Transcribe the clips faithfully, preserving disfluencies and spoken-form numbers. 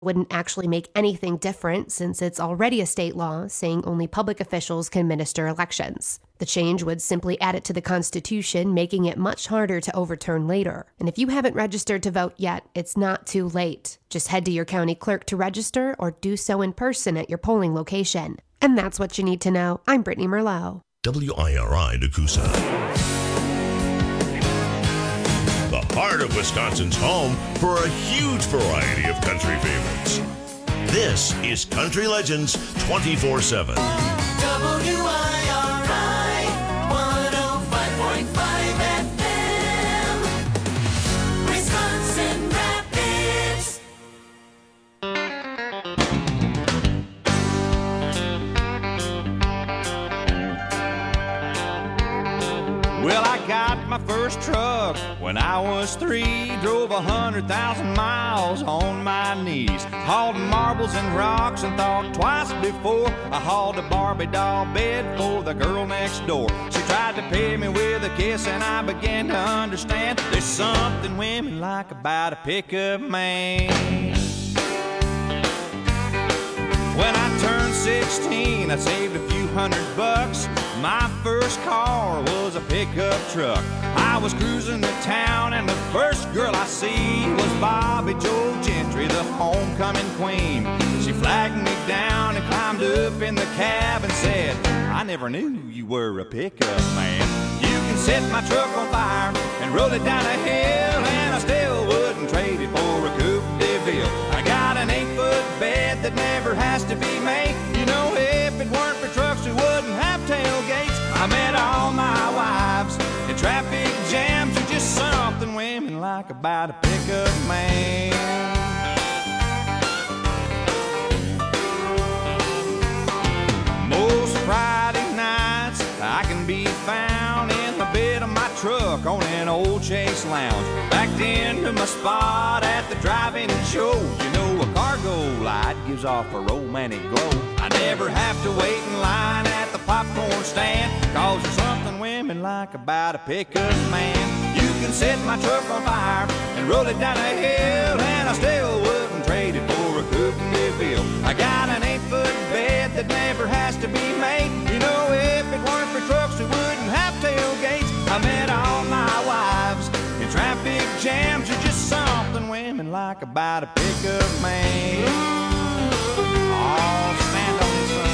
wouldn't actually make anything different since it's already a state law saying only public officials can administer elections. The change would simply add it to the Constitution, making it much harder to overturn later. And if you haven't registered to vote yet, it's not too late. Just head to your county clerk to register or do so in person at your polling location. And that's what you need to know. I'm Brittany Merlot. W I R I Nakusa. The heart of Wisconsin's home for a huge variety of country favorites. This is Country Legends twenty-four seven. W I R I one oh five point five F M, Wisconsin Rapids. Well, I got my first truck when I was three. Drove a hundred thousand miles on my knees. Hauled marbles and rocks and thought twice before I hauled a Barbie doll bed for the girl next door. She tried to pay me with a kiss and I began to understand there's something women like about a pickup man. When I turned sixteen, I saved a few hundred bucks. My first car was a pickup truck. I was cruising the town and the first girl I see was Bobby Joe Gentry, the homecoming queen. She flagged me down and climbed up in the cab and said, I never knew you were a pickup man. You can set my truck on fire and roll it down a hill, and I still wouldn't trade it for a Coupe de Ville. I got an eight-foot bed that never has to be made. You know, if it weren't for trucks, we wouldn't have tailgates. I met all my wives in traffic jams. There's just something women like about a pickup man. Most Friday nights I can be found in the bed of my truck on an old Chase Lounge, backed into my spot at the drive-in show. You know, a cargo light gives off a romantic glow. I never have to wait in line at the popcorn stand, cause there's something women like about a pickup man. You can set my truck on fire and roll it down a hill, and I still wouldn't trade it for a Coupe de Ville. I got an eight-foot bed that never has to be made. You know, if it weren't for trucks, we wouldn't have tailgates. I met all my wives in traffic jams. There's just something women like about a pickup man. Oh, stand on this side.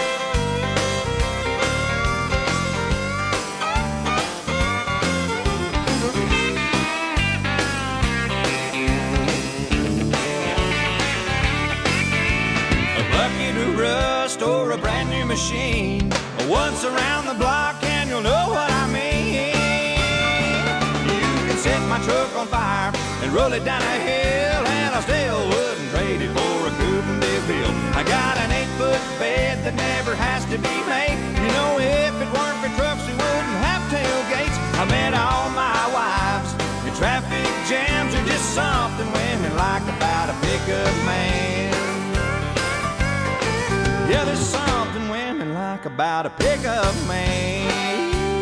A bucket of rust or a brand new machine, once around the block and you'll know what I mean. You can set my truck on fire and roll it down a hill, and I still wouldn't trade it for a Coupe de Ville. I got an eight-foot bed that never has to be made. You know, if it weren't for trucks, we wouldn't have tailgates. I met all my wives in traffic jams. There's just something women like about a pickup man. Yeah, there's something women like about a pickup man.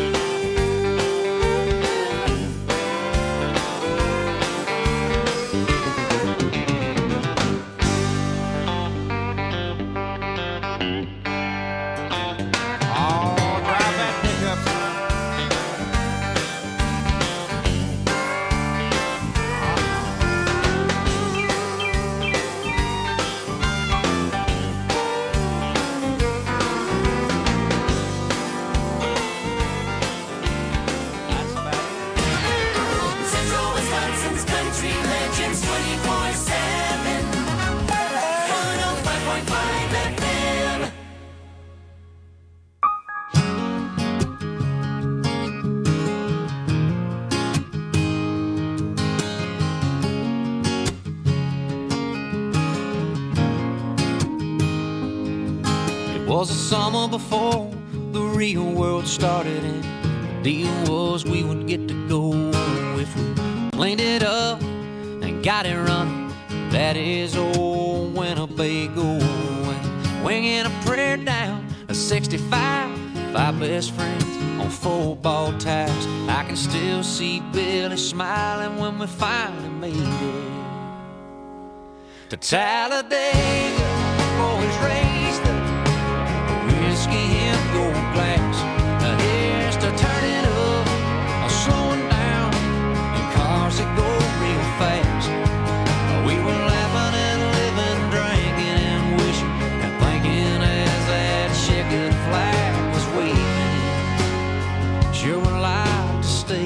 Was the summer before the real world started, and the deal was we would get to go if we cleaned it up and got it running. That is old Winnebago, and winging a prayer down a sixty-five, five best friends on football tires. I can still see Billy smiling when we finally made it to Talladega. Boys raised the whiskey in your glass. Now here's to turning up or slowing down in cars that go real fast. We were laughing and living, drinking and wishing and thinking as that checkered flag was waving. Sure would like to stay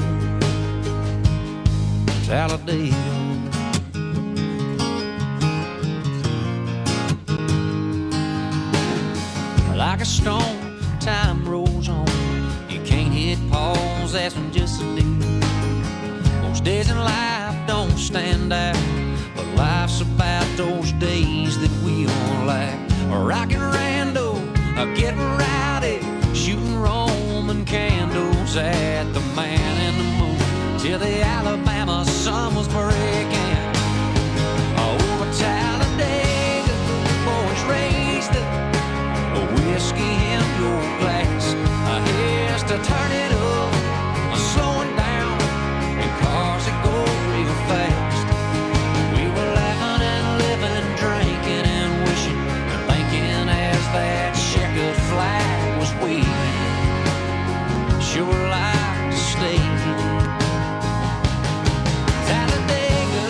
in Talladega. Like a stone, time rolls on. You can't hit pause, that's when just a day. Most days in life don't stand out, but life's about those days that we all like. Rockin' rando, getting rowdy, shooting Roman candles at the Man in the Moon till the Alabama sun was breaking. Over Talladega, boys raised up whiskey in your glass. Here's to turn it up, slowing down in cars that go real fast. We were laughing and living, drinking and wishing and thinking as that checkered flag was waving. Sure like to stay Talladega.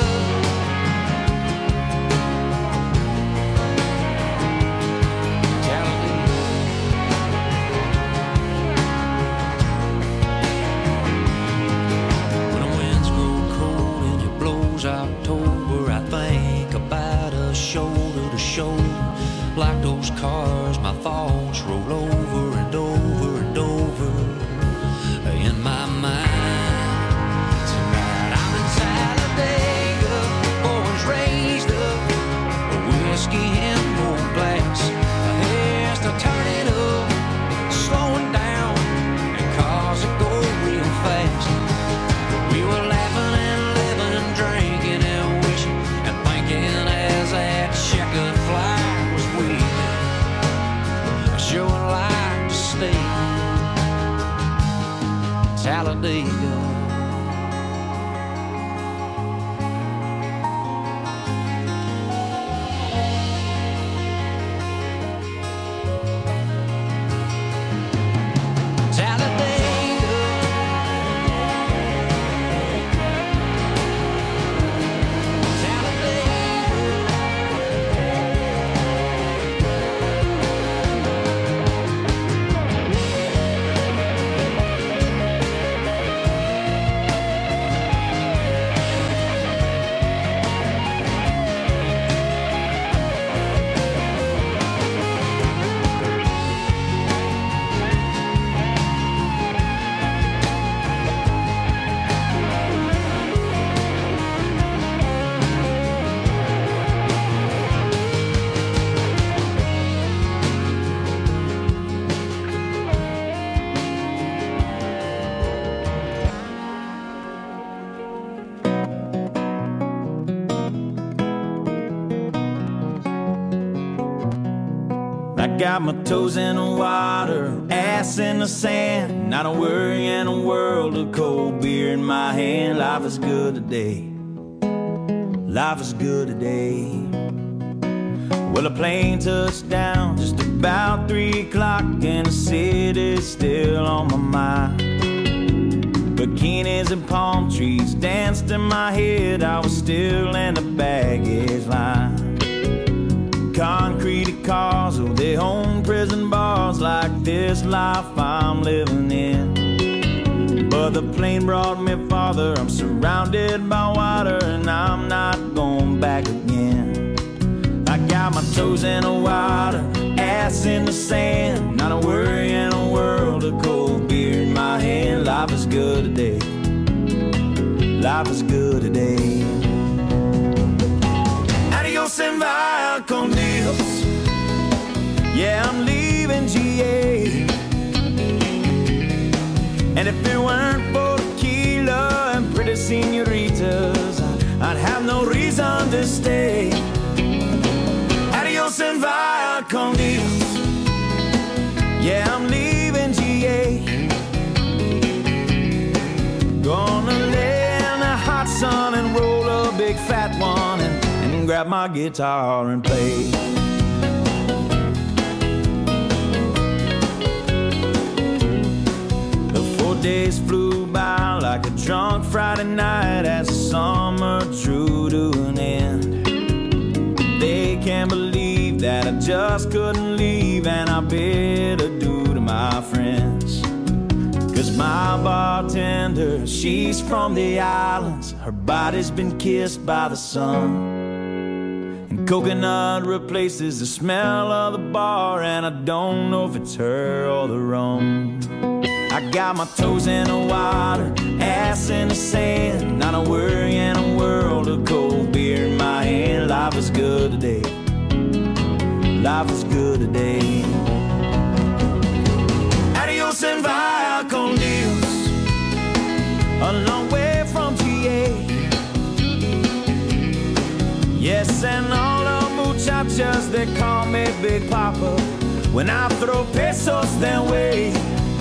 October, I think about us shoulder to shoulder. Like those cars, my thoughts roll over and over and over in my mind. Tonight I'm in Talladega, boys raised up, whiskey in your glass. Here's to turn it up, slowing down, and cars that go real fast. We were laughing and living, drinking and wishing and thinking as that checkered flag was waving. I sure would like to stay Talladega. Got my toes in the water, ass in the sand. Not a worry in a world of cold beer in my hand. Life is good today. Life is good today. Well, a plane touched down just about three o'clock, and the city's still on my mind. Bikinis and palm trees danced in my head. I was still in the baggage line. Concrete cars, oh, they own prison bars. Like this life I'm living in. But the plane brought me farther. I'm surrounded by water, and I'm not going back again. I got my toes in the water, ass in the sand. Not a worry in a world of cold beer in my hand. Life is good today. Life is good today. Adios and via con Dios. Yeah, I'm leaving G A. And if it weren't for tequila and pretty senoritas, I'd have no reason to stay. Adios and via con Dios. Yeah, I'm leaving G A. Gonna lay in the hot sun and roll a big fat one and grab my guitar and play. The four days flew by like a drunk Friday night as the summer drew to an end. They can't believe that I just couldn't leave, and I bid adieu to my friends. Cause my bartender, she's from the islands. Her body's been kissed by the sun, and coconut replaces the smell of the bar, and I don't know if it's her or the rum. I got my toes in the water, ass in the sand, not a worry in a world of cold beer in my hand. Life is good today, life is good today. Adios and via con Dios, a long way from G A. Yes, and all the muchachas, they call me Big Papa when I throw pesos their way.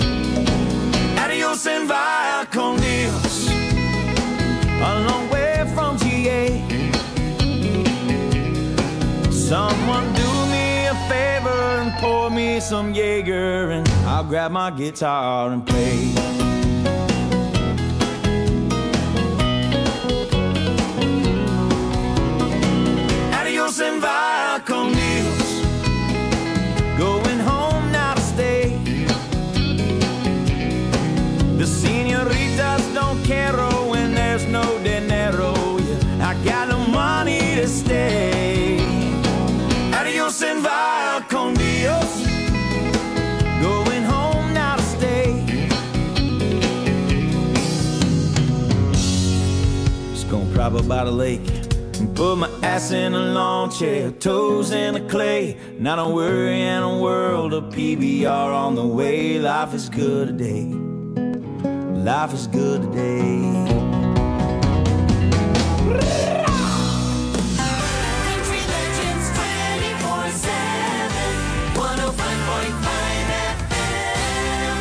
Adios and via con Dios, a long way from G A. Someone do me a favor and pour me some Jaeger, and I'll grab my guitar and play. Adios and via con Dios, going home now to stay. The senoritas don't care when there's no dinero. Yeah, I got no money to stay. Adios and via con Dios, going home now to stay. Just gonna prop up by the lake and put my ass in a lawn chair, toes in the clay. Not a worry in a world of P B R on the way. Life is good today, life is good today. Country Legends twenty-four seven, one oh five point five F M.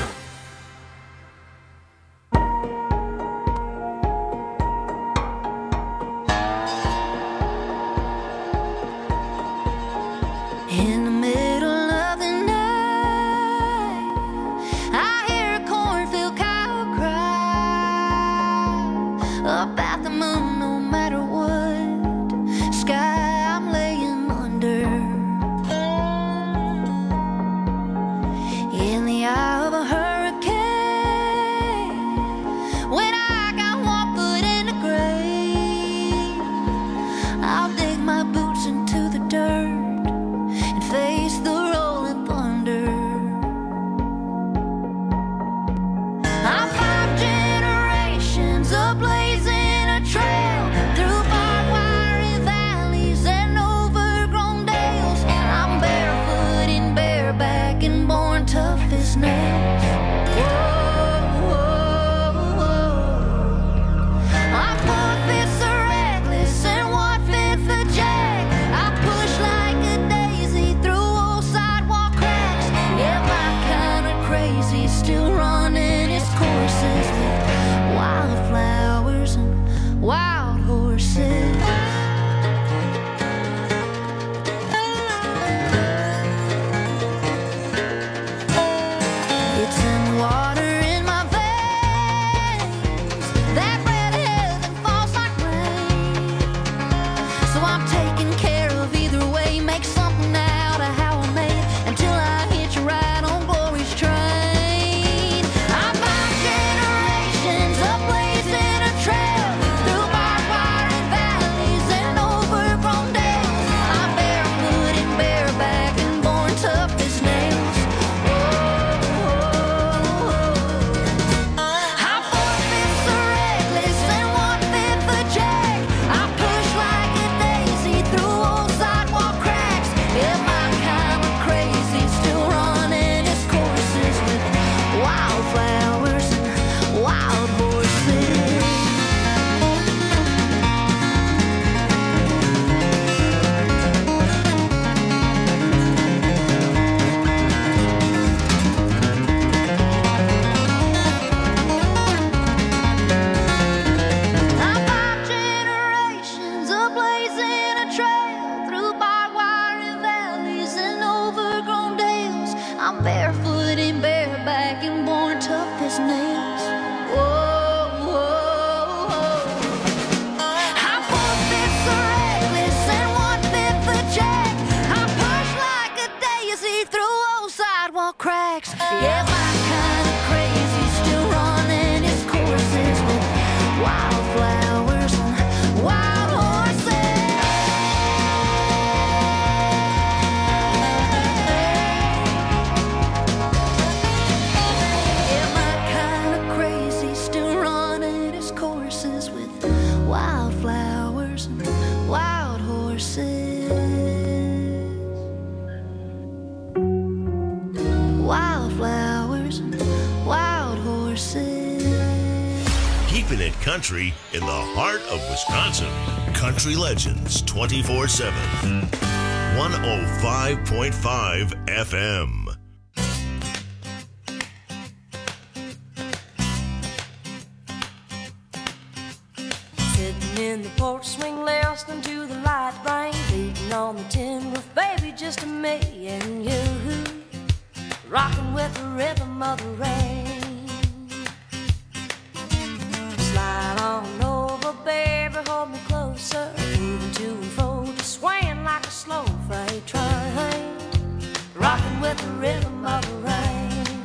In the middle of the night, I hear a cornfield cow cry about the moon. No matter what sky I'm laying under, in the eye of a hurricane, when I got one foot in the grave, I'll dig my boots into the dirt and face the rolling thunder. I'm five generations of blazing a trail through barbed wire valleys and overgrown dales. I'm barefoot and bareback and born tough as nails. Whoa, whoa, whoa. I'm four fifths of reckless and one fifth of jack. I push like barefoot and bareback and born tough as nails. Whoa, whoa, whoa. I'm four-fifths the reckless and one-fifth the jack. I push like a daisy through old sidewalk cracks. Yeah, my kind of crazy still running its courses with wildflowers and wild horses. Yeah, my kind of crazy still running its courses with wildflowers and wild horses. Wildflowers and wild horses. Keeping it country in the heart of Wisconsin. Country Legends twenty-four seven. one oh five point five F M. Sitting in the porch swing listening to the light rain beating on the tin roof, baby, just me and you, rocking with the rhythm of the rain. Slide on over, baby, hold me closer, moving to and fro, just swaying like a slow freight train, rocking with the rhythm of the rain.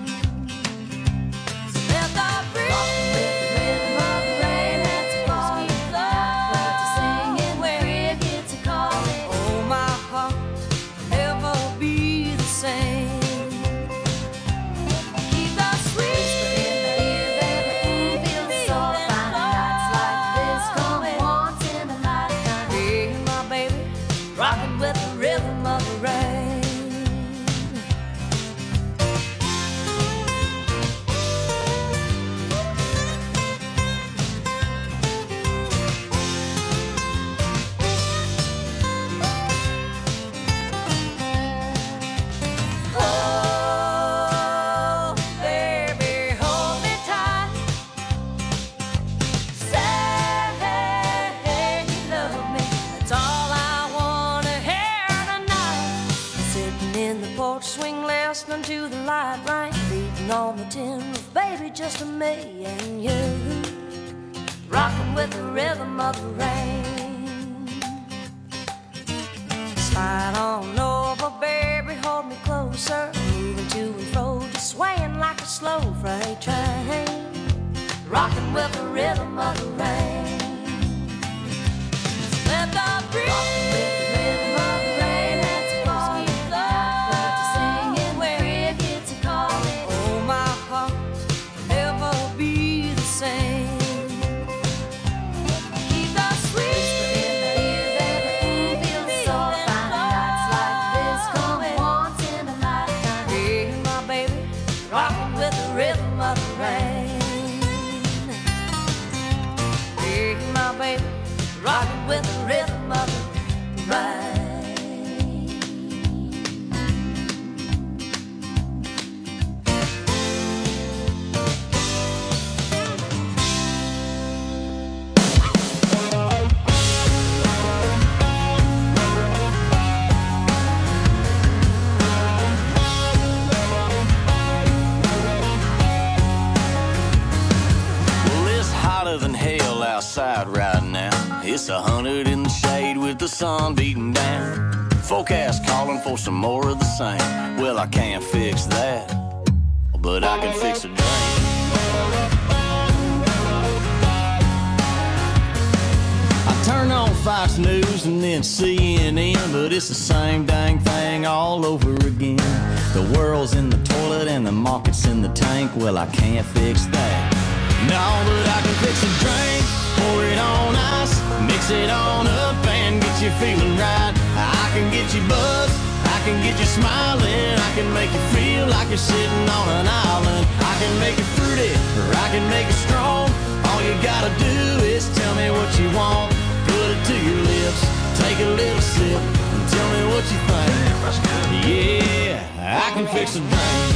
So let the breeze rocking with the rhythm of the rain. It's a falling love to singing where it gets a calling. Oh, my heart will never be the same. Keep the sweet in the ear, baby. Ooh, feels so fine. Nights like this come once in a lifetime. Hey, my baby, rocking with the rhythm of the rain. Oh, baby, hold me tight. Say you love me. That's all I wanna hear tonight. Sitting in the porch swing, listening to the light rain beating on the tin roof, baby, just me and you, rocking with the rhythm of the rain. Slide on over, baby, hold me closer, moving to and fro, just swaying like a slow freight train, rocking with the rhythm of the rain. Let the breeze rocking with the rhythm of the rain. That's a falling love to singing where it gets a calling. Oh, my heart will never be the same. Keep the sweet in the ear, baby. Ooh, feels so fine. Nights like this come once in a lifetime. Hey, my baby, rocking with the rhythm of the rain. Hey, my baby, rocking with the rhythm of the rain. Well, it's hotter than hell outside right now. It's a hundred in the shade with the sun beating down. Forecast calling for some more of the same. Well, I can't fix that, but I can fix a drain. I turn on Fox News and then C N N, but it's the same dang thing all over again. The world's in the toilet and the market's in the tank. Well, I can't fix that. No, but I can fix a drink, pour it on ice, mix it on up and get you feeling right. I can get you buzzed, I can get you smiling, I can make you feel like you're sitting on an island. I can make it fruity, or I can make it strong. All you gotta do is tell me what you want. Put it to your lips, take a little sip, and tell me what you think. Yeah, I can fix a drink.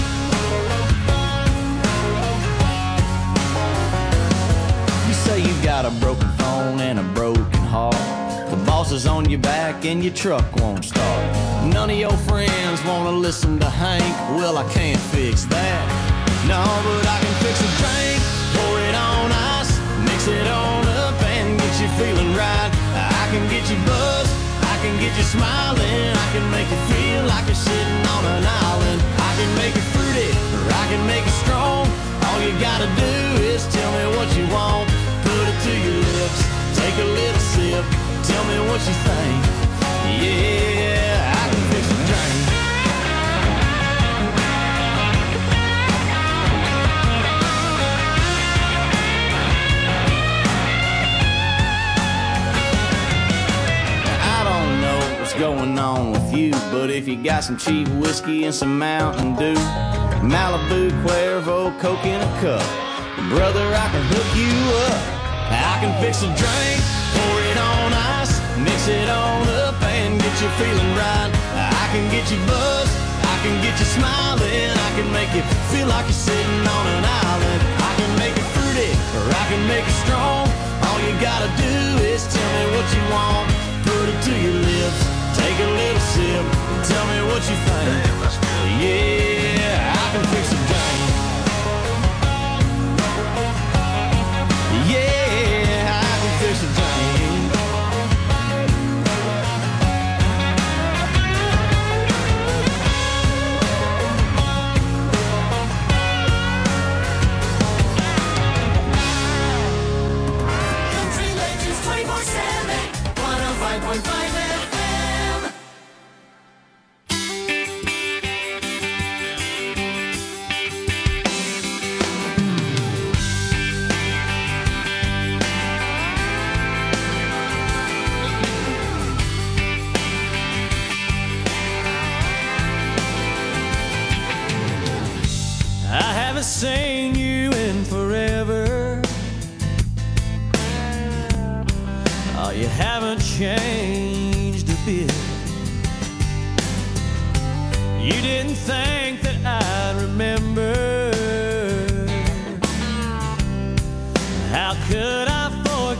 You say you got a broken phone and a broken heart. The boss is on your back and your truck won't start. None None of your friends wanna listen to Hank. Well, I can't fix that. No, but I can fix a drink, pour it on ice, mix it on up and get you feeling right. I can get you buzzed, I can get you smiling, I can make you feel like you're sitting on an island. I can make it fruity, or I can make it strong. All you gotta do is tell me what you want. Put it to your lips, take a little sip, tell me what you think. Yeah, I can fix a drink. I don't know what's going on with you, but if you got some cheap whiskey and some Mountain Dew, Malibu, Cuervo, Coke in a cup, brother, I can hook you up. I can fix a drink, pour it on ice, mix it on up and get you feeling right. I can get you buzzed, I can get you smiling, I can make you feel like you're sitting on an island. I can make it fruity, or I can make it strong. All you gotta do is tell me what you want. Put it to your lips, take a little sip, tell me what you think. Yeah, I can fix a drink. Yeah, I can fix a drink. Country Legends twenty-four seven, one oh five point five F M. I haven't seen you in forever. Oh, you haven't changed a bit. You didn't think that I'd remember. How could I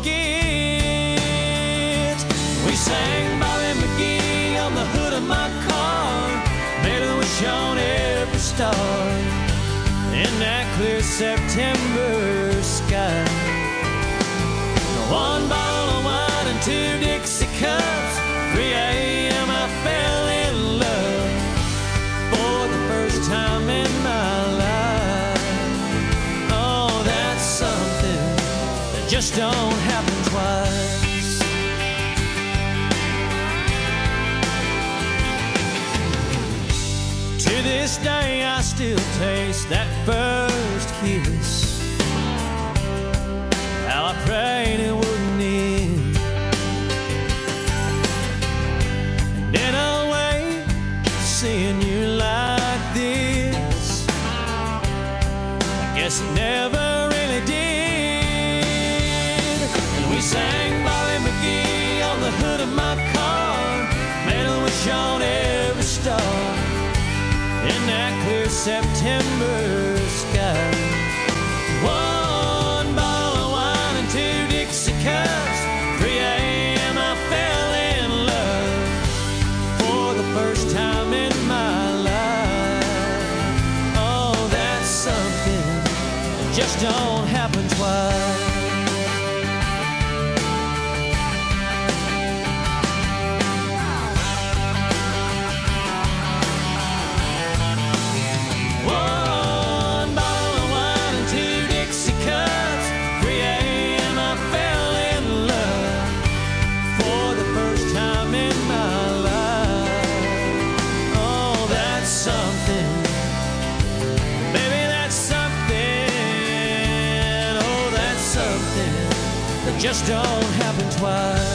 forget? We sang Bobby McGee on the hood of my car, made a wish on every star in that clear September sky. One bottle of wine and two Dixie cups, three a.m. I fell in love for the first time in my life. Oh, that's something that just don't happen twice. To this day I still taste that first kiss. How I prayed it wouldn't end. And in a way, seeing you like this, I guess it never really did. And we sang Bobby McGee on the hood of my car, made a wish on every star in that clear September sky. One bottle of wine and two Dixie cups, three a.m. I fell in love for the first time in my life. Oh, that's something that just don't happen twice. One bottle of wine and two Dixie cups, three a.m. I fell in love for the first time in my life. Oh, that's something, baby, that's something. Oh, that's something that just don't happen twice.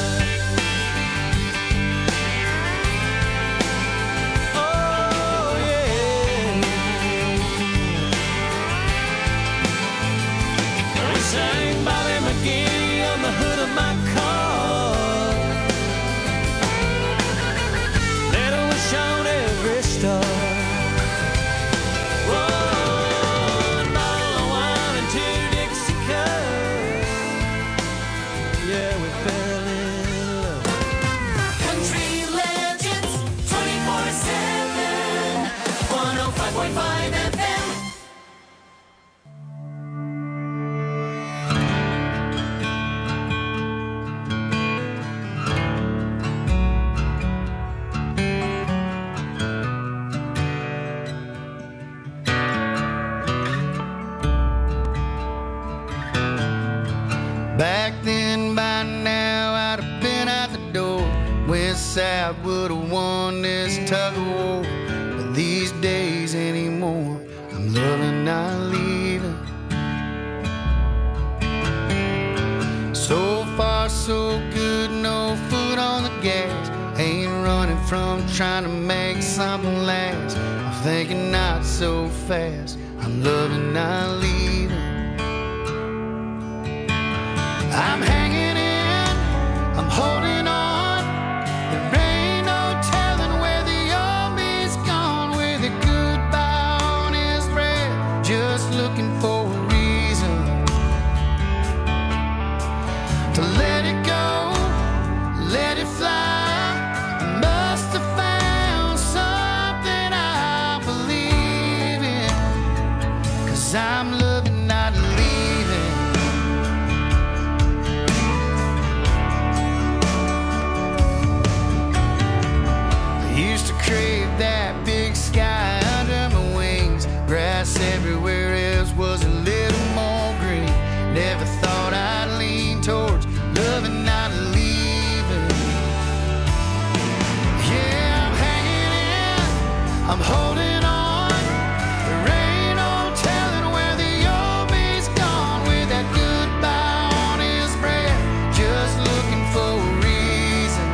Oh, yeah. We sang Bobby McGee on the hood of my car, made a wish on every star. One bottle of wine and two Dixie cups, yeah, we fell in out would have won this tug of war. But these days anymore, I'm loving not leaving. So far so good, no foot on the gas. Ain't running from trying to make something last. I'm thinking not so fast, I'm loving not leaving. I'm hanging in, I'm holding on. There ain't no telling where the old me's gone. With a goodbye on his breath, just looking for a reason to let it go, let it fly. I must have found something I believe in, 'cause I'm loving not leaving. Crave that big sky under my wings. Grass everywhere else was a little more green. Never thought I'd lean towards loving, not leaving. Yeah, I'm hanging in, I'm holding on. There ain't no telling where the old me's gone. With that goodbye on his breath, just looking for a reason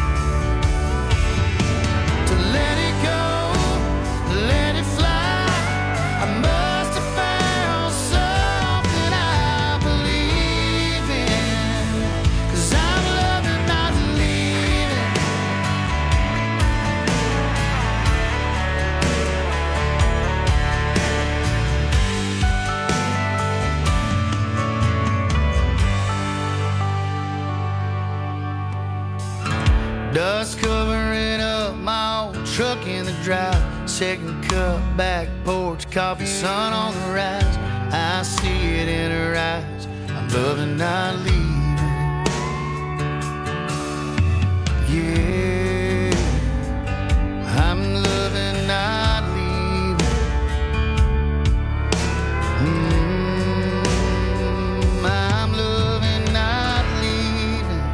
to let it go, let it fly. I must have found something I believe in, 'cause I'm loving not leaving. Dust covering up my old truck in the drive. Second cup, back porch, coffee, sun on the rise. I see it in her eyes, I'm loving not leaving. Yeah, I'm loving not leaving. Mm, I'm loving not leaving.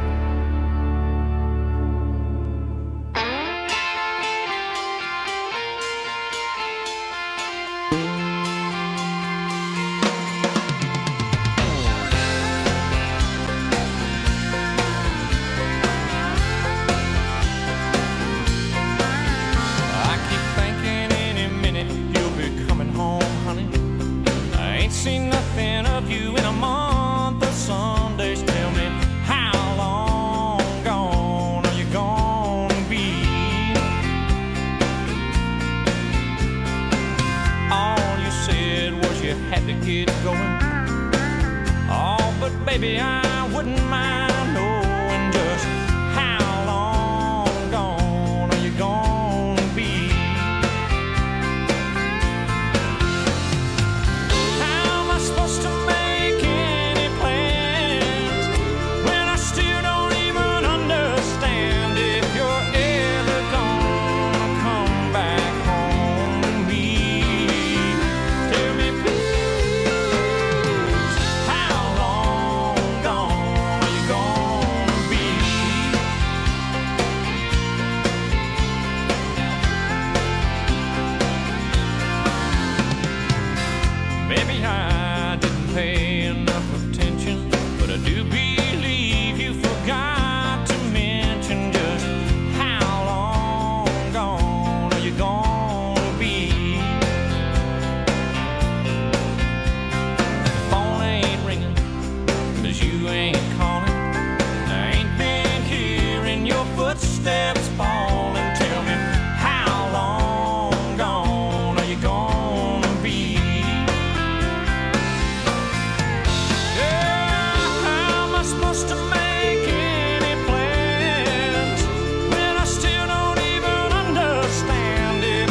I keep thinking any minute you'll be coming home, honey. I ain't seen nothing of you in a month of Sundays. Tell me, how long gone are you gonna be? All you said was you had to get going. Oh, but baby, I wouldn't mind knowing just how long gone are you gonna be? How am I supposed to make any plans when I still don't even understand if you're ever gonna come back home to me? Tell me, please, how long gone are you gonna be? Maybe I didn't pay enough attention, but I do believe you forgot to mention just how long gone are you gonna be? Phone ain't ringing, 'cause you ain't calling. I ain't been hearing your footsteps falling. Tell me, how long gone are you gonna be? Yeah, how am I supposed to make any plans when I still don't even understand if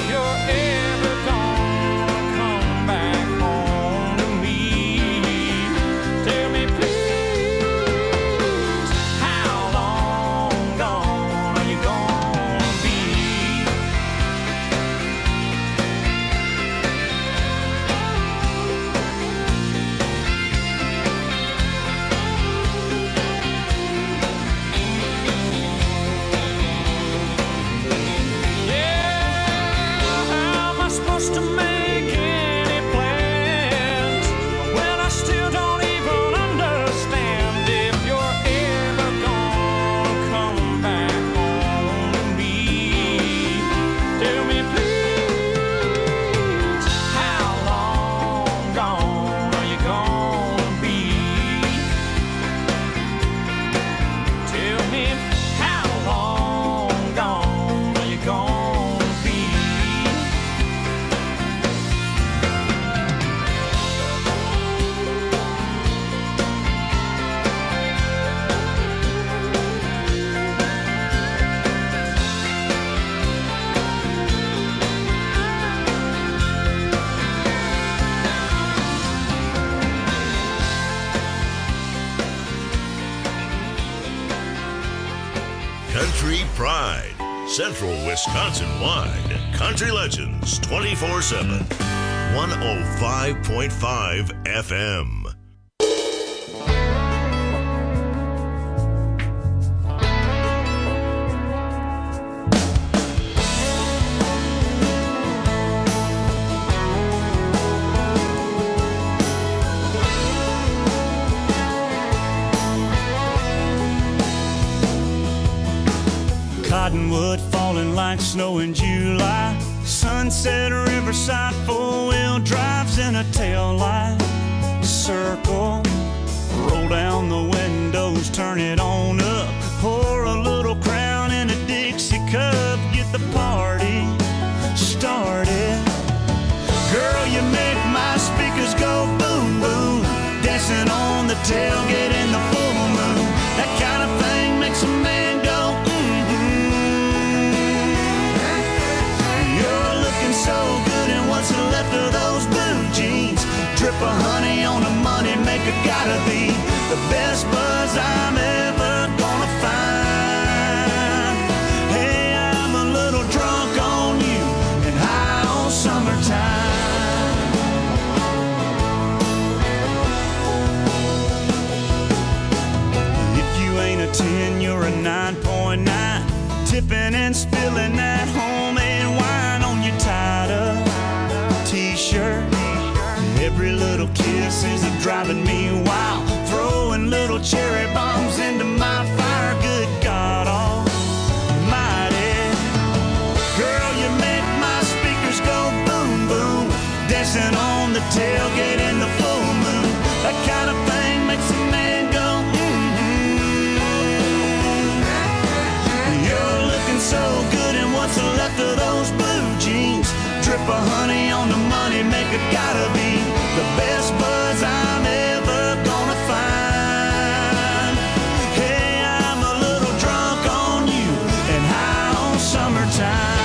Central Wisconsin-wide. Country Legends twenty-four seven. one oh five point five F M. Cottonwood falling like snow in July. Sunset Riverside, four-wheel drives in a tail light. Circle, roll down the windows, turn it on up. Pour a little Crown in a Dixie cup, get the party started. Girl, you make my speakers go boom, boom. Dancing on the tailgate in the full moon. That kind of thing makes a man go so good, and what's left of those blue jeans? Drip of honey on the money maker, gotta be the best buzz I'm ever gonna find. Hey, I'm a little drunk on you and high on summertime. If you ain't a ten, you're a nine point nine. Tipping and spilling that homemade wine on your tied up t-shirt. Every little kiss is a driving me wild. Throwing little cherry bombs into my fire. Good God almighty. Girl, you make my speakers go boom, boom. Dancing on the tailgate in the full moon. That kind of thing makes a man go so good, and what's left of those blue jeans? Drip of honey on the money maker, gotta be the best buzz I'm ever gonna find. Hey, I'm a little drunk on you and high on summertime.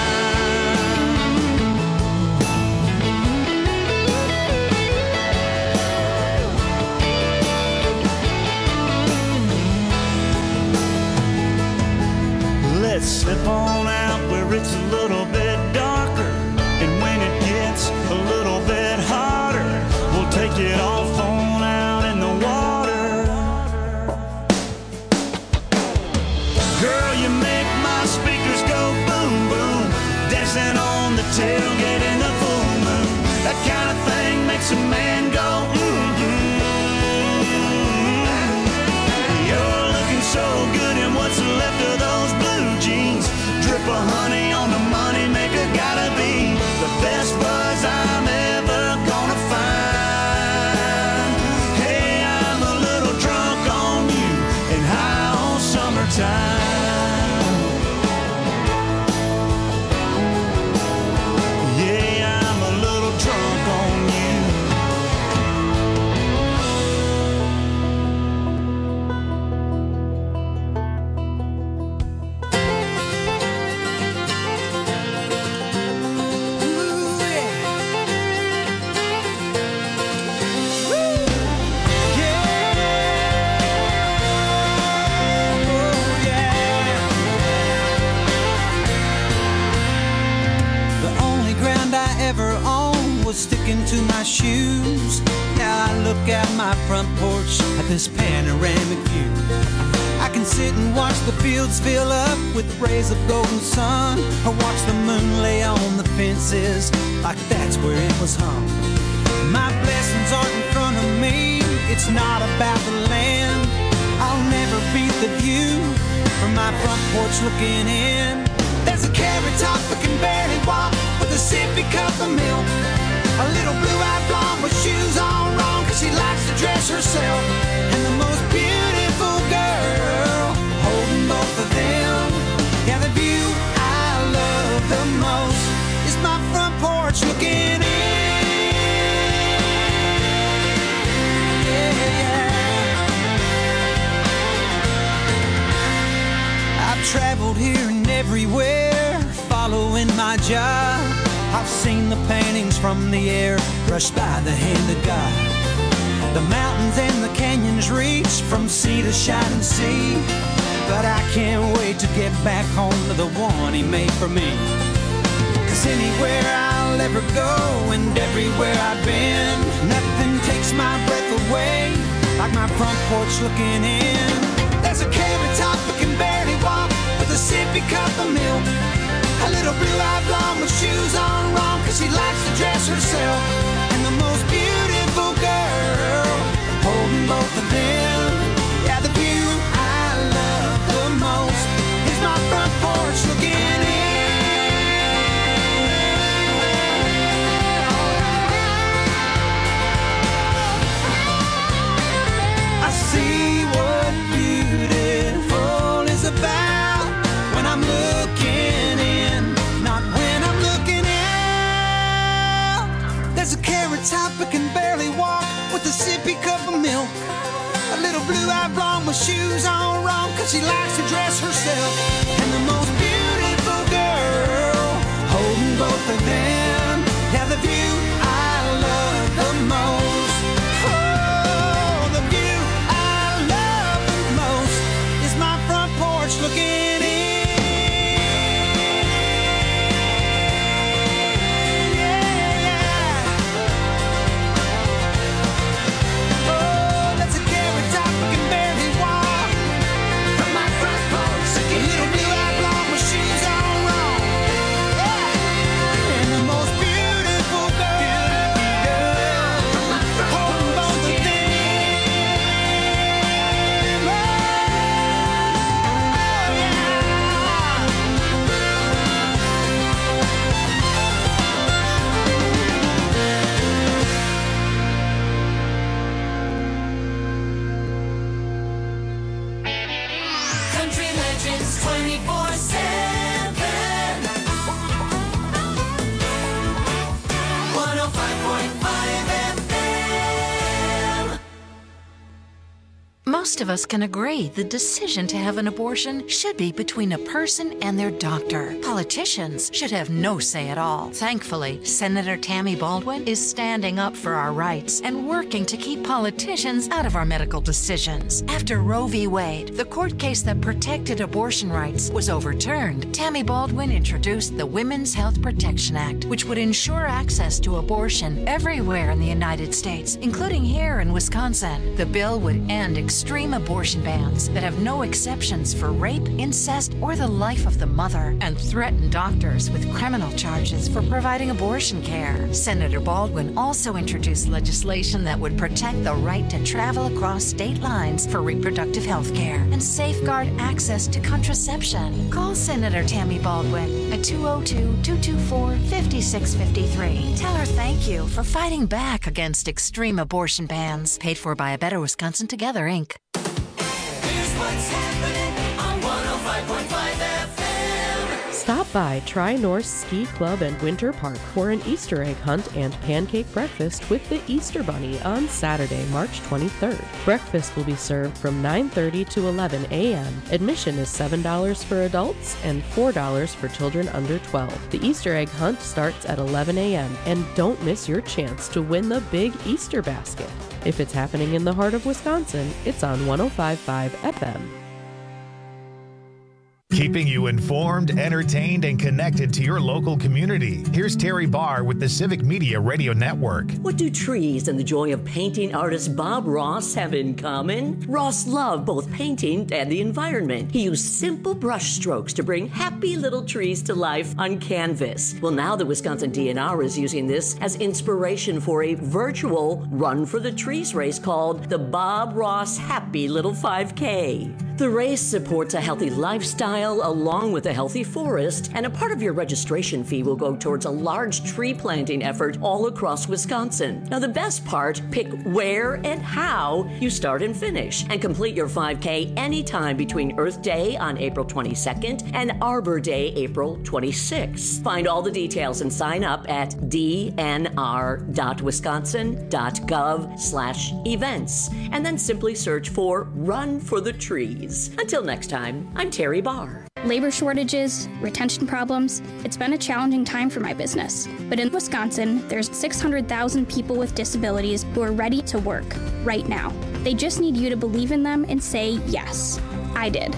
Let's slip on out where it's a little bit darker, and when it gets a little bit hotter, we'll take it off on out in the water. Girl, you make my speakers go boom, boom. Dancing on the tailgate in the full moon. That kind of thing makes a man go mm-hmm. You're looking so good, and what's left of those blue jeans? Drip of honey on the money maker, gotta be the best buzz I'm ever gonna find. Hey, I'm a little drunk on you and high on summertime. Yeah, I'm a little drunk on you. Sticking to my shoes. Now I look out my front porch at this panoramic view. I can sit and watch the fields fill up with rays of golden sun, or watch the moon lay on the fences like that's where it was hung. My blessings aren't in front of me, it's not about the land. I'll never beat the view from my front porch looking in. There's a carrot top that can barely walk with a sippy cup of milk. A little blue-eyed blonde with shoes on wrong, cause she likes to dress herself. And the most beautiful girl holding both of them. Yeah, the view I love the most is my front porch looking in. Yeah, yeah. I've traveled here and everywhere, following my job. I've seen the paintings from the air, brushed by the hand of God. The mountains and the canyons reach from sea to shining sea. but I can't wait to get back home to the one he made for me. Cause anywhere I'll ever go and everywhere I've been, nothing takes my breath away like my front porch looking in. There's a carrot top that can barely walk with a sippy cup of milk. A little blue-eyed blonde with shoes on wrong cause she likes to dress herself. And the most beautiful girl holding both of them. Yeah, the view I love the most is my front porch looking in. I see what beautiful is about when I'm looking in, not when I'm looking out. There's a carrot top that can barely walk with a sippy cup of milk. A little blue-eyed blonde with shoes on wrong cause she likes to dress herself. And the most beautiful girl holding both of them. Yeah, the view I love the most. Oh, the view I love the most is my front porch looking in. Most of us can agree the decision to have an abortion should be between a person and their doctor. Politicians should have no say at all. Thankfully, Senator Tammy Baldwin is standing up for our rights and working to keep politicians out of our medical decisions. After Roe v. Wade, the court case that protected abortion rights, was overturned, Tammy Baldwin introduced the Women's Health Protection Act, which would ensure access to abortion everywhere in the United States, including here in Wisconsin. The bill would end extreme abortion bans that have no exceptions for rape, incest, or the life of the mother, and threaten doctors with criminal charges for providing abortion care. Senator Baldwin also introduced legislation that would protect the right to travel across state lines for reproductive health care and safeguard access to contraception. Call Senator Tammy Baldwin at two oh two, two two four, five six five three. Tell her thank you for fighting back against extreme abortion bans. Paid for by A Better Wisconsin Together, Incorporated. Here's what's happening on one oh five point five F M. Stop by Tri-North Ski Club and Winter Park for an Easter egg hunt and pancake breakfast with the Easter Bunny on Saturday, March twenty-third. Breakfast will be served from nine thirty to eleven a.m. Admission is seven dollars for adults and four dollars for children under twelve. The Easter egg hunt starts at eleven a.m. and don't miss your chance to win the big Easter basket. If it's happening in the heart of Wisconsin, it's on one oh five point five F M. Keeping you informed, entertained, and connected to your local community. Here's Terry Barr with the Civic Media Radio Network. What do trees and the joy of painting artist Bob Ross have in common? Ross loved both painting and the environment. He used simple brush strokes to bring happy little trees to life on canvas. Well, now the Wisconsin D N R is using this as inspiration for a virtual Run for the Trees race called the Bob Ross Happy Little five K. The race supports a healthy lifestyle along with a healthy forest, and a part of your registration fee will go towards a large tree planting effort all across Wisconsin. Now, the best part, pick where and how you start and finish, and complete your five K anytime between Earth Day on April twenty-second and Arbor Day, April twenty-sixth. Find all the details and sign up at d n r dot wisconsin dot gov slash events, and then simply search for Run for the Trees. Until next time, I'm Terry Barr. Labor shortages, retention problems, it's been a challenging time for my business. But in Wisconsin, there's six hundred thousand people with disabilities who are ready to work right now. They just need you to believe in them and say yes. I did.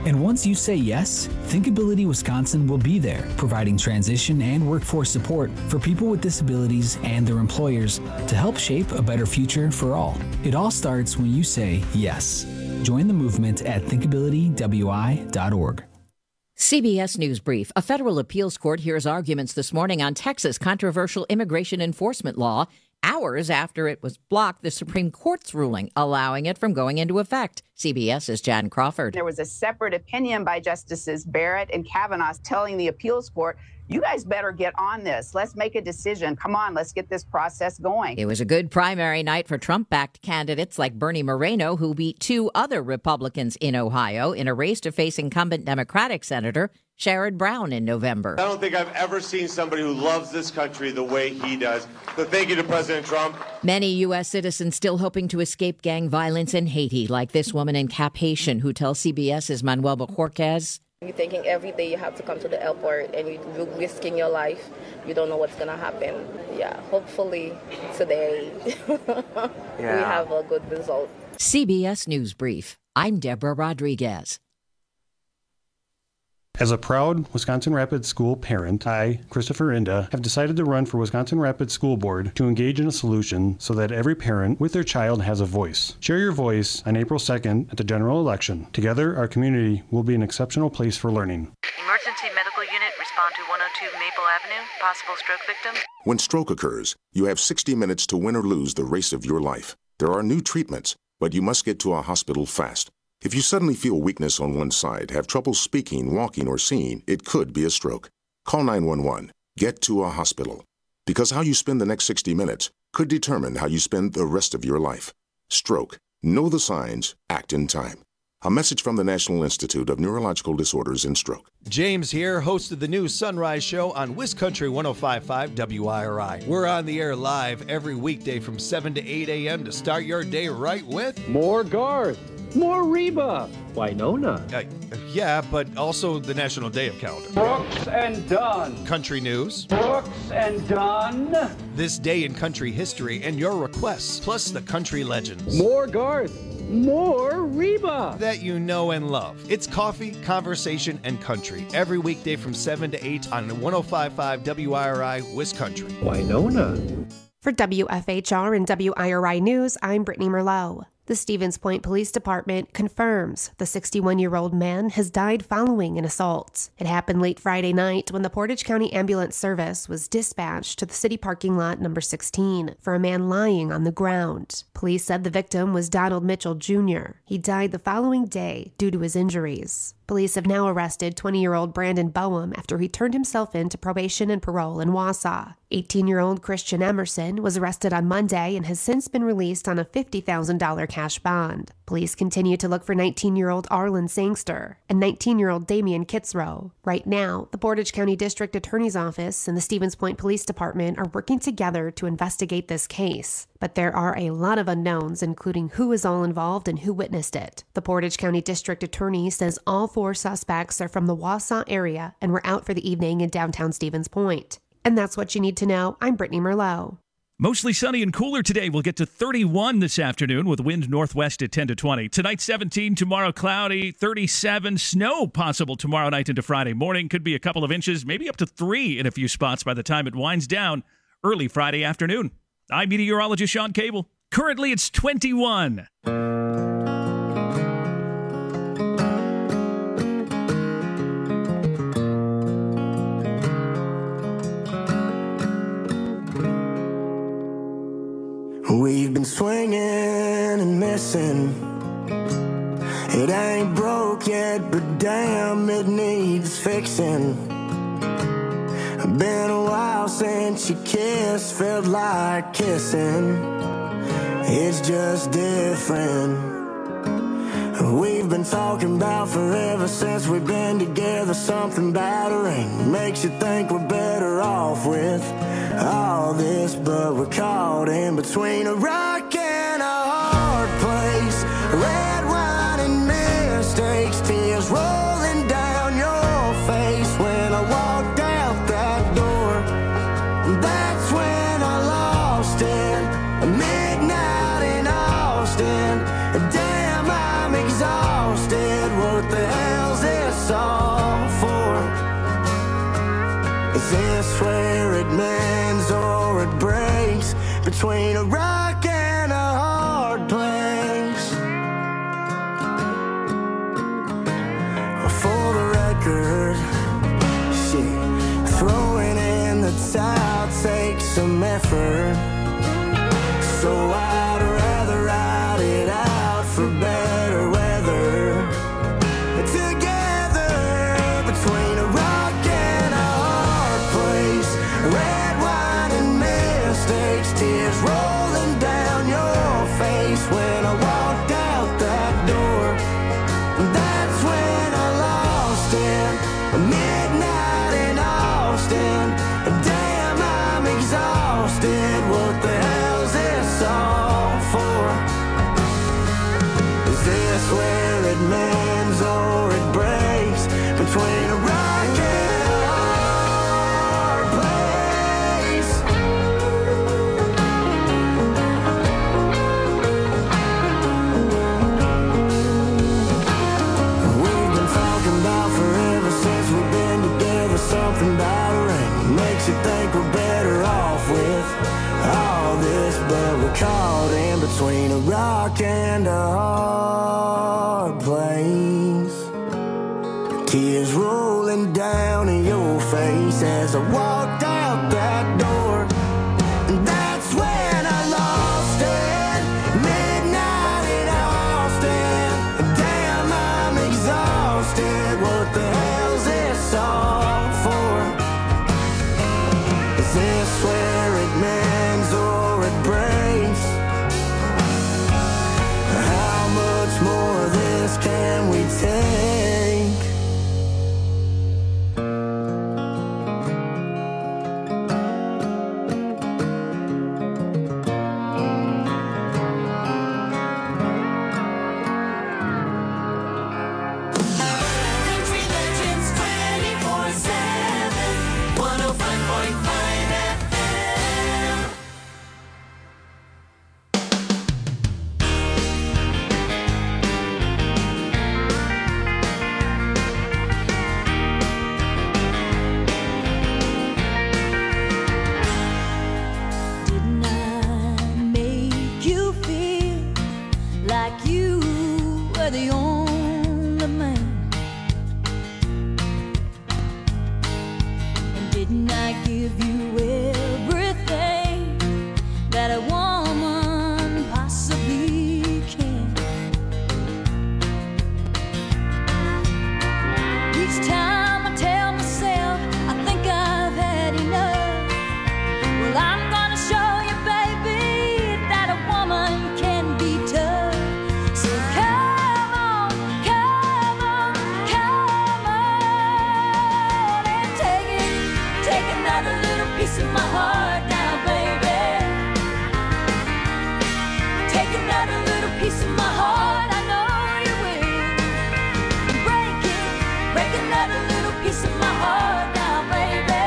And once you say yes, Thinkability Wisconsin will be there, providing transition and workforce support for people with disabilities and their employers to help shape a better future for all. It all starts when you say yes. Join the movement at thinkability w i dot org. C B S News Brief. A federal appeals court hears arguments this morning on Texas' controversial immigration enforcement law, hours after it was blocked the Supreme Court's ruling, allowing it from going into effect. CBS's Jan Crawford. There was a separate opinion by Justices Barrett and Kavanaugh telling the appeals court, you guys better get on this. Let's make a decision. Come on, let's get this process going. It was a good primary night for Trump-backed candidates like Bernie Moreno, who beat two other Republicans in Ohio in a race to face incumbent Democratic Senator Sherrod Brown in November. I don't think I've ever seen somebody who loves this country the way he does. So thank you to President Trump. Many U S citizens still hoping to escape gang violence in Haiti, like this woman in Cap Haitian who tells CBS's Manuel Bojorquez. You're thinking every day you have to come to the airport and you're risking your life. You don't know what's going to happen. Yeah, hopefully today yeah. we have a good result. C B S News Brief. I'm Deborah Rodriguez. As a proud Wisconsin Rapids school parent, I, Christopher Inda, have decided to run for Wisconsin Rapids School Board to engage in a solution so that every parent with their child has a voice. Share your voice on April second at the general election. Together, our community will be an exceptional place for learning. Emergency medical unit, respond to one oh two Maple Avenue, possible stroke victim. When stroke occurs, you have sixty minutes to win or lose the race of your life. There are new treatments, but you must get to a hospital fast. If you suddenly feel weakness on one side, have trouble speaking, walking, or seeing, it could be a stroke. Call nine one one. Get to a hospital. Because how you spend the next sixty minutes could determine how you spend the rest of your life. Stroke. Know the signs. Act in time. A message from the National Institute of Neurological Disorders and Stroke. James here, host of the new Sunrise Show on WisCountry one oh five point five W I R I. We're on the air live every weekday from seven to eight a.m. to start your day right with more Garth. More Reba. Winona. Uh, yeah, but also the National Day of Calendar. Brooks and Dunn. Country news. Brooks and Dunn. This day in country history and your requests, plus the country legends. More Garth. More Reba. That you know and love. It's coffee, conversation, and country. Every weekday from seven to eight on one oh five point five W I R I, WisCountry. Winona. For W F H R and W I R I News, I'm Brittany Merlot. The Stevens Point Police Department confirms the sixty-one-year-old man has died following an assault. It happened late Friday night when the Portage County Ambulance Service was dispatched to the city parking lot number sixteen for a man lying on the ground. Police said the victim was Donald Mitchell Junior He died the following day due to his injuries. Police have now arrested twenty-year-old Brandon Boehm after he turned himself in to probation and parole in Wausau. eighteen-year-old Christian Emerson was arrested on Monday and has since been released on a fifty thousand dollars cash bond. Police continue to look for nineteen-year-old Arlen Sangster and nineteen-year-old Damian Kitzrow. Right now, the Portage County District Attorney's Office and the Stevens Point Police Department are working together to investigate this case. But there are a lot of unknowns, including who is all involved and who witnessed it. The Portage County District Attorney says all four suspects are from the Wausau area and were out for the evening in downtown Stevens Point. And that's what you need to know. I'm Brittany Merlot. Mostly sunny and cooler today. We'll get to thirty-one this afternoon with wind northwest at ten to twenty. Tonight, seventeen. Tomorrow, cloudy. thirty-seven. Snow possible tomorrow night into Friday morning. Could be a couple of inches, maybe up to three in a few spots by the time it winds down early Friday afternoon. I'm meteorologist Sean Cable. Currently, it's twenty-one. We've been swinging and missing. It ain't broke yet, but damn, it needs fixing. Been a while since you kissed, felt like kissing. It's just different. We've been talking about forever since we've been together. Something battering makes you think we're better off with all this, but we're caught in between a rock and a hard place. Red wine and mistakes, tears rolling down your face. When I walked out that door, that's when I lost it. Midnight in Austin, damn, I'm exhausted. What the hell's this where it mends or it breaks? Between a rock and a hard place. For the record, shit, throwing in the towel takes some effort. So I'd rather ride it out for better weather. Together between a rock and a hard place. Red wine and mistakes, tears rolling down your face. When I walked out that door, that's when I lost it. Midnight in Austin. Damn, I'm exhausted. What the hell's this all for? Is this where it mends or it breaks? Between a rock and a hard place. We've been talking about forever since we've been together. Something about rain makes you think we're better off with all this, but we're caught in between a rock and a hard place. Tears rolling down in your face as I walked out that door. And that's when I lost it. Midnight in Austin. Damn, I'm exhausted. What the hell's this all for? Is this where it mends or it breaks? How much more of this can we take? Country Legends twenty-four seven, one oh five point five F M. Didn't I make you feel like you were the only man? And didn't I give you everything that a woman possibly can? Each time I tell myself I think I've had enough, well, I'm gonna show you, baby, that a woman can be tough. So come on, come on, come on, and take it, take another little piece of my heart now, baby. Take another little piece of my heart, I know you will. Break it, break another little piece of my heart now, baby.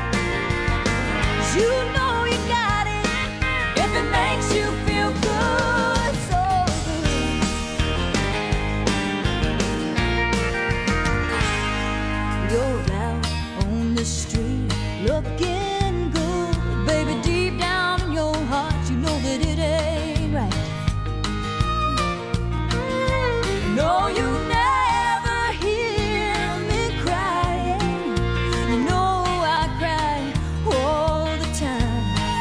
You know you got it if it makes you feel good, so good. You're out on the street looking good, baby. Deep down in your heart, you know that it ain't right. No, you never hear me crying. You know I cry all the time.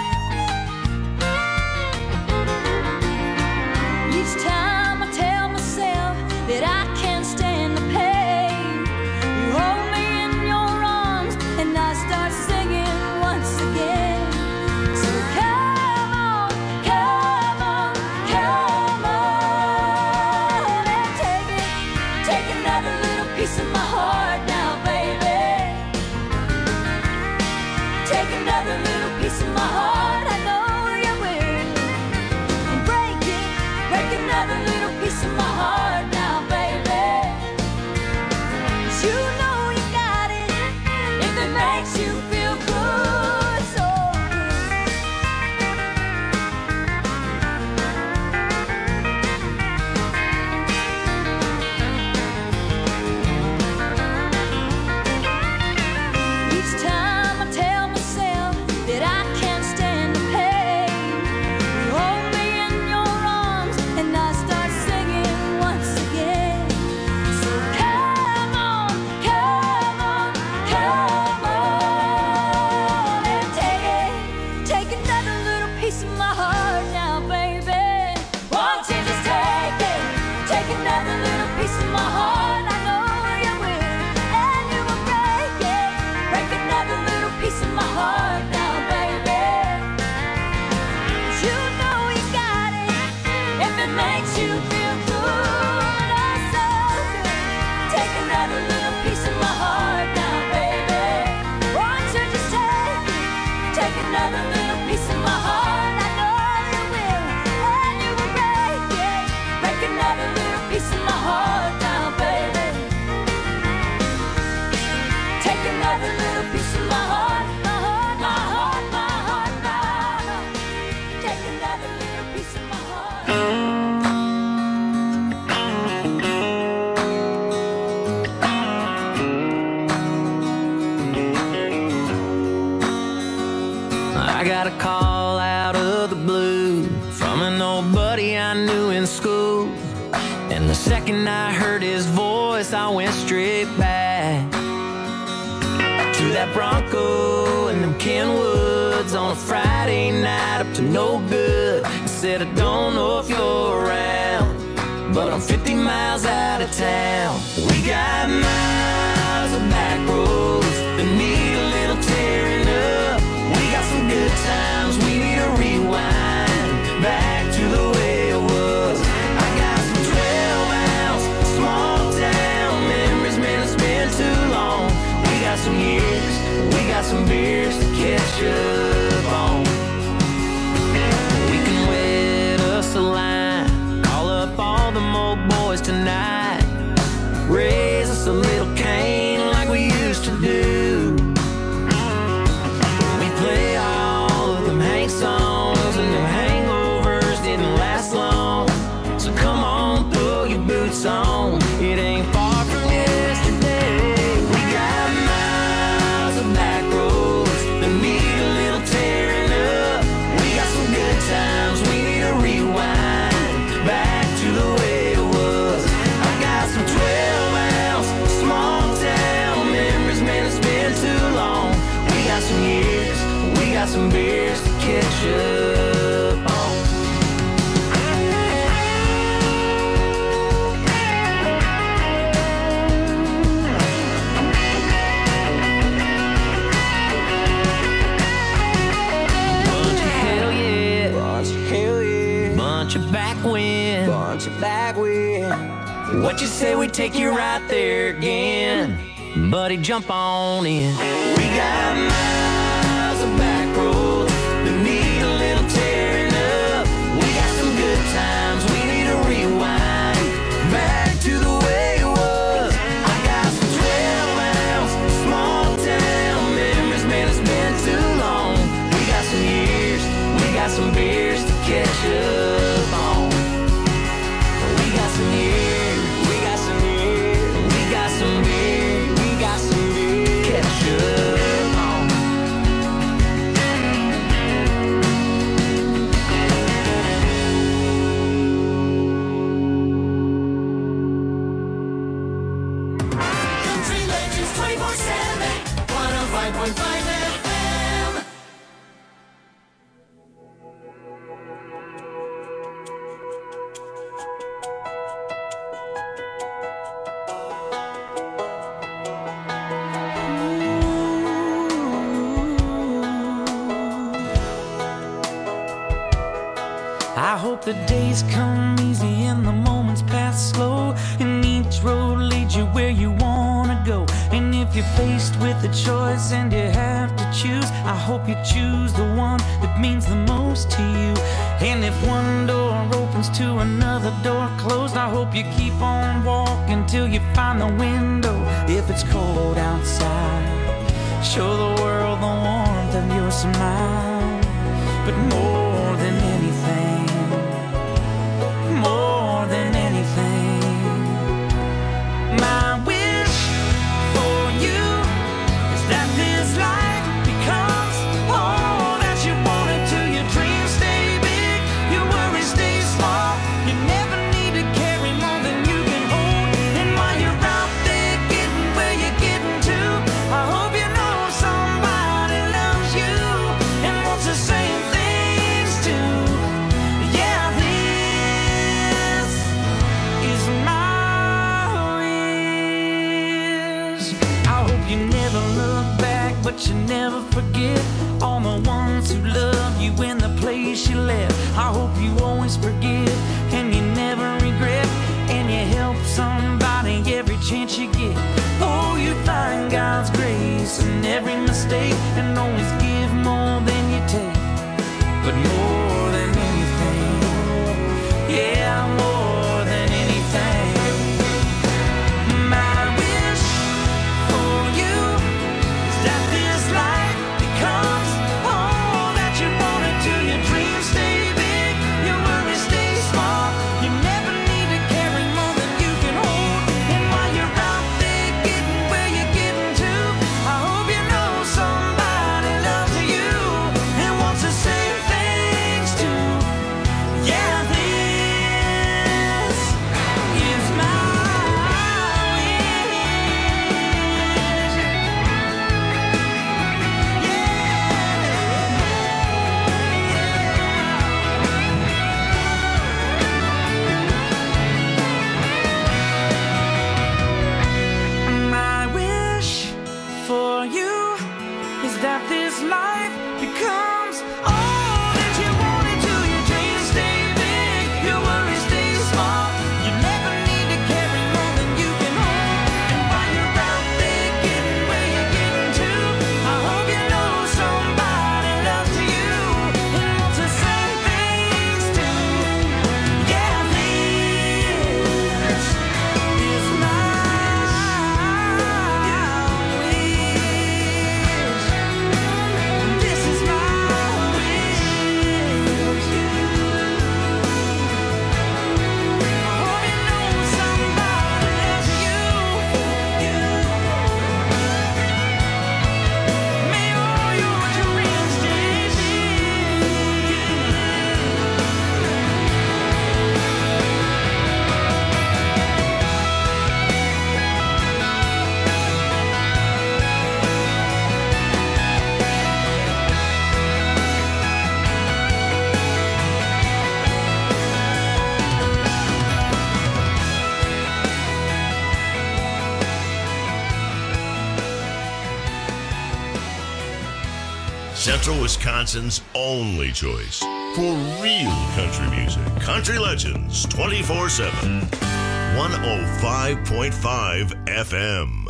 Each time I tell myself that I can't stand the pain, you hold me in your arms and I start singing once again. So come on, come on, come on, and take it, take another little piece of my heart now, baby. Take another little piece of my heart, I know you will. And break it, break another little piece of my heart now, baby. 'Cause you know you got it if it makes you feel good, so good. Each time I tell myself another little piece of my heart. I know you will, and you will break it. Break another little piece of my heart now, baby. Take another little piece of my heart, my heart, my heart, my heart now. Take another little piece of my heart. I got a call out of the blue from an old buddy I knew in school. And the second I heard his voice, I went straight back to that Bronco and them Kenwoods on a Friday night up to no good. I said, I don't know if you're around, but I'm fifty miles out of town. We got miles of back roads that need a little tearing up. We got some good times, we need a rewind back to the way it was. I got some twelve ounce small town memories, man, it's been too long. We got some years, we got some beers to catch up on. We can wet us a line, call up all the old boys tonight, raise us a little cane like we used to do. We play all of them Hank songs and them hangovers didn't last long. So come on, throw your boots on, it ain't far from yesterday. We got miles of back roads that need a little tearing up. We got some good times, we need a rewind back to the way it was. I got some twelve ounce small town memories, man, it's been too long. We got some years, we got some beers to catch up on. Bunch of hell yeah, bunch of hell yeah, bunch of back wind, bunch of back wind. What you say we take you right there again? Buddy, jump on in. We got miles of back roads that need a little tearing up. We got some good times, we need a rewind back to the way it was. I got some twelve ounce small town memories, man, it's been too long. We got some years, we got some beers to catch up on. We got some years, we got some years, we got some beers, we got some beers to catch up on. Country Legends twenty-four seven, one oh five point five F M. I hope the days come easy and the moments pass slow, and each road leads you where you wanna go. And if you're faced with a choice and you have to choose, I hope you choose the one that means the most to you. And if one door opens to another door closed, I hope you keep on walking till you find the window. If it's cold outside, show the world the warmth of your smile. But more than anything, more than anything, my wish for you is that this life becomes all that you want it to. Your dreams stay big, your worries stay small. You never need to carry more than you can hold. And while you're out there getting where you're getting to, I hope you know somebody loves you and wants the same thing Central Wisconsin's only choice for real country music. Country Legends twenty-four seven. one oh five point five F M.